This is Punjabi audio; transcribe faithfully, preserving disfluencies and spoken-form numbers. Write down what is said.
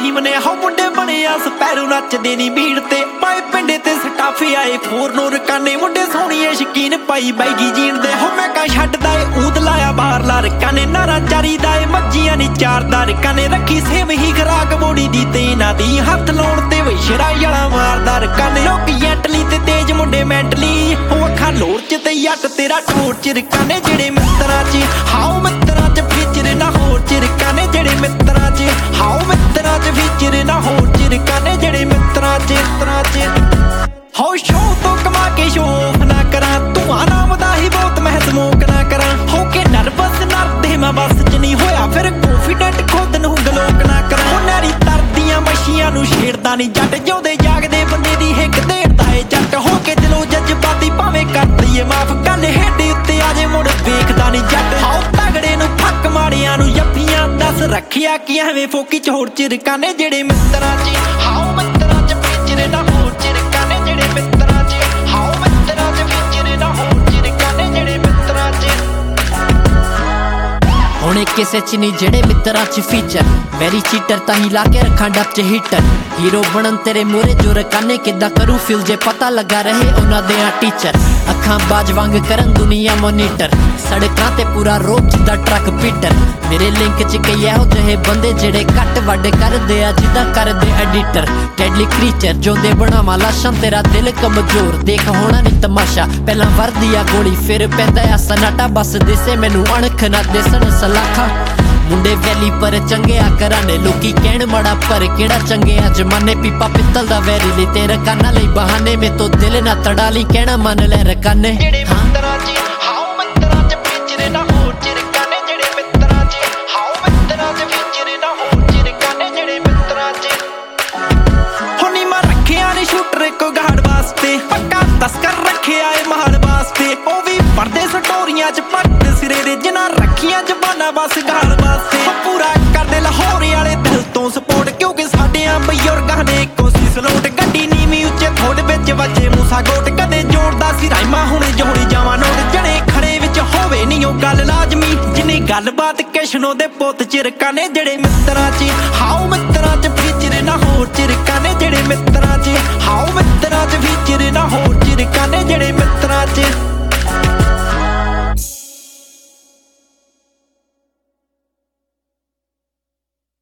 ਫੀਮ ਨੇ ਹੋ ਮੁੰਡੇ ਬਣੇ ਆ ਸਪੈਰੋ ਨੱਚਦੇ ਨੀ ਭੀੜ ਤੇ ਪਾਏ ਪਿੰਡੇ ਤੇ ਸਟਾਫੇ ਆਏ ਫੋਰ ਨੂਰ ਕਾਨੇ ਮੁੰਡੇ ਸੋਹਣੀਏ ਸ਼ਕੀਨ ਪਾਈ ਬੈਗੀ ਜੀਣ ਦੇ ਹੋ ਮੈਂ ਕਾ ਛੱਡਦਾ ਏ ਊਦ ਲਾਇਆ ਬਾਹਰ ਲਾਰਕਾਂ ਨੇ ਨਾਰਾ ਚਾਰੀਦਾ ਏ ਮੱਜੀਆਂ ਨੀ ਚਾਰਦਾ ਰਕਾਂ ਨੇ ਰੱਖੀ ਸੇਮ ਹੀ ਖਰਾਕ ਬੋੜੀ ਦੀ ਤੇ ਇਹਨਾਂ ਦੀ ਹੱਥ ਲਾਉਣ ਤੇ ਵਈ ਸ਼ਰਾਇਲਾ ਮਾਰਦਾ ਰਕਾਂ ਨੇ ਲੋਕੀ ਐਂਟਲੀ ਤੇ ਤੇਜ ਮੁੰਡੇ ਮੈਂਟਲੀ ਉਹ ਅੱਖਾਂ ਲੋੜ ਚ ਤੇ ਯੱਟ ਤੇਰਾ ਟੋਰ ਚ ਰਕਾਂ ਨੇ ਜਿਹੜੇ ਮਿੱਤਰਾਂ ਚ ਹਾਓ ਮਿੱਤਰਾਂ ਚ ਫੀਚਰ ਨਾ ਹੋਰ ਚ ਰਕਾਂ ਨੇ ਜਿਹੜੇ ਮਿੱਤਰਾਂ ਚ ਹਾਓ ਮਿੱਤਰਾਂ ਚ ਫੀਚਰ ਨਾ ਹੋਰ ਚ ਰਕਾਂ ਨੇ ਜਿਹੜੇ ਮਿੱਤਰਾਂ ਚ ਮਿੱਤਰਾਂ ਚ ਹੋ ਸ਼ੋਅ ਤੋਂ ਕਮਾ ਕੇ ਸ਼ੋਅ ਨਾ ਕਰਾਂ ਧੂਆਂ ਨਾਮ ਦਾ ਹੀ ਬਹੁਤ ਮੈਂ ਸਮੋਕ ਨਾ ਕਰਾਂ ਹੋ ਕੇ ਨਰਵਸ ਨਰਦੇ ਮੈਂ ਬਸ ਚ ਨਹੀਂ ਹੋਇਆ ਫਿਰ ਕੌਨਫੀਡੈਂਟ ਖੁਦ ਨੂੰ ਗਲੋਕ ਨਾ ਕਰਾਂ ਉਹ ਨਾਰੀ ਤਰਦੀਆਂ ਮੱਛੀਆਂ ਨੂੰ ਛੇੜਦਾ ਨਹੀਂ ਜੱਟ ਜਿਉਂਦੇ ਜਾਗਦੇ ਬੰਦੇ ਦੀ ਹਿੱਕ ਦੇੜਦਾ ਏ ਜੱਟ ਹੋ ਕੇ ਦਿਲੋਂ ਜਜ਼ਬਾਤੀ ਭਾਵੇਂ ਕਰਦੀ ਏ ਮਾਫ ਗੱਲ ਹੇਡੇ ਉੱਤੇ ਆ ਜੇ ਮੁੜ ਵੇਖਦਾ ਨਹੀਂ ਜੱਟ ਹਾਓ ਤਗੜੇ ਨੂੰ ਫੱਕ ਮਾੜਿਆਂ ਨੂੰ ਜੱਫੀਆਂ ਦੱਸ ਰੱਖਿਆ ਕਿ ਐਵੇਂ ਫੋਕੀ ਚ ਹੋਰ ਚਿਰਕਾਂ ਨੇ ਜਿਹੜੇ ਮਿੱਤਰਾਂ ਚ ਹਾਓ ਮਿੱਤਰਾਂ ਚ ਵਿਚਰੇ ਨਾ ਹੋਰ ਚਿਰਕਾਂ ਨੇ ਜਿਹੜੇ ਮਿੱਤਰਾਂ ਚ ਹਾਓ ਮਿੱਤਰਾਂ ਚ ਵਿਚਰੇ ਨਾ ਹੋਰ ਚਿਰਕਾਂ ਨੇ ਜਿਹੜੇ ਮਿੱਤਰਾਂ ਚ ਹੁਣੇ ਕਿਸੇ ਚ ਨਹੀਂ ਜਿਹੜੇ ਮਿੱਤਰਾਂ ਚ ਫੀਚਰ ਵੈਰੀ ਚੀਟਰ ਤਾਂ ਹੀ ਲਾ ਕੇ ਰੱਖਾਂ ਡੱਬ ਚ ਹੀਟਰ ਹੀਰੋ ਬਣਨ ਤੇਰੇ ਮੂਹਰੇ ਜੋ ਰਕਾਨੇ ਕਿੱਦਾਂ ਕਰੂ ਫਿਲ ਜੇ ਪਤਾ ਲੱਗਾ ਰਹੇ ਉਹਨਾਂ ਦੇ ਆ ਟੀਚਰ ਅੱਖਾਂ ਬਾਜ ਵਾਂਗ ਕਰਨ ਦੁਨੀਆ ਮੋਨੀਟਰ ਸੜਕਾਂ ਤੇ ਪੂਰਾ ਰੋਕ ਜਿੱਦਾਂ ਟਰੱਕ ਪੀਟਰ ਮੇਰੇ ਲਿੰਕ ਚ ਕਈ ਇਹੋ ਜਿਹੇ ਬੰਦੇ ਜਿਹੜੇ ਕੱਟ ਵੱਡ ਕਰਦੇ ਆ ਜਿੱਦਾਂ ਕਰਦੇ ਐਡੀਟਰ ਡੈਡਲੀ ਕ੍ਰੀਚਰ ਜਿਉਂਦੇ ਬਣਾਵਾਂ ਲਾਸ਼ਾਂ ਤੇਰਾ ਦਿਲ ਕਮਜ਼ੋਰ ਦੇਖ ਹੋਣਾ ਨੀ ਤਮਾਸ਼ਾ ਪਹਿਲਾਂ ਵਰਦੀ ਆ ਗੋਲੀ ਫਿਰ ਪੈਂਦਾ ਆ ਸਨਾਟਾ ਬਸ ਦਿਸੇ ਮੈਨੂੰ ਅਣਖ ਨਾ ਦਿਸਣ ਸਲਾਖਾਂ ਮੁੰਡੇ ਵੈਲੀ ਪਰ ਚੰਗੇ ਆ ਕਰਾਨੇ ਲੋਕੀ ਕਹਿਣ ਮਾੜਾ ਪਰ ਕਿਹੜਾ ਚੰਗੇ ਆ ਜਮਾਨੇ ਪੀਪਾ ਪਿੱਤਲ ਦਾ ਵੈਰੀ ਲਈ ਤੇ ਰਕਾਨਾ ਲਈ ਬਹਾਨੇ ਮੇ ਤੋਂ ਦਿਲ ਨਾ ਤੜਾ ਲਈ ਕਹਿਣਾ ਮੰਨ ਲੈ ਰਕਾਨੇ ਜਿਹੜੇ ਮਿੱਤਰਾਂ ਚ ਹਾਓ ਮਿੱਤਰਾਂ ਚ ਵਿਚਰੇ ਨਾ ਹੋਰ ਚਿਰਕਾਂ ਨੇ ਜਿਹੜੇ ਮਿੱਤਰਾਂ ਚ ਹਾਓ ਮਿੱਤਰਾਂ ਚ ਵਿਚਰੇ ਨਾ ਹੋਰ ਚਿਰਕਾਂ ਨੇ ਜਿਹੜੇ ਮਿੱਤਰਾਂ ਚ ਹੁਣੀ ਮੈਂ ਰੱਖਿਆ ਨੀ ਸ਼ੂਟਰ ਕੋ ਗਾੜ ਵਾਸਤੇ ਪੱਕਾ ਤਸਕਰ ਰੱਖਿਆ ਏ ਮਹਾਨ ਵਾਸਤੇ ਉਹ ਵੀ ਪੜਦੇ ਸਟੋਰੀਆਂ ਚ ਪੱਟ ਸਿਰੇ ਦੇ ਜਿਨ੍ਹਾਂ ਰੱਖੀਆਂ ਜ਼ਬਾਨਾਂ ਬਸ ਗਾੜ ਵਾਸਤੇ ਪੂਰਾ ਕਰਦੇ ਲਾਹੌਰ ਵਾਲੇ ਦਿਲ ਤੋਂ ਸਪੋਰਟ ਕਿਉਂਕਿ ਸਾਡਿਆਂ ਬਜ਼ੁਰਗਾਂ ਨੇ ਕੋਸ਼ਿਸ਼ ਲੋਟ ਗੱਡੀ ਨੀਵੀਂ ਉੱਚੇ ਥੋੜ ਵਿੱਚ ਵੱਜੇ ਮੂਸਾ ਗੋਟ ਕਦੇ ਜੋੜਦਾ ਸੀ ਰਾਈਮਾ ਹੁਣ ਜੋੜੀ ਜਾਵਾਂ ਨੋਟ ਜਣੇ ਖੜੇ ਵਿੱਚ ਹੋਵੇ ਨਹੀਂ ਉਹ ਗੱਲ ਲਾਜ਼ਮੀ ਜਿੰਨੀ ਗੱਲਬਾਤ ਕਿਸ਼ਨੋ ਦੇ ਪੁੱਤ ਚਿਰਕਾਂ ਨੇ ਜਿਹੜੇ ਮਿੱਤਰਾਂ ਚ ਹਾਓ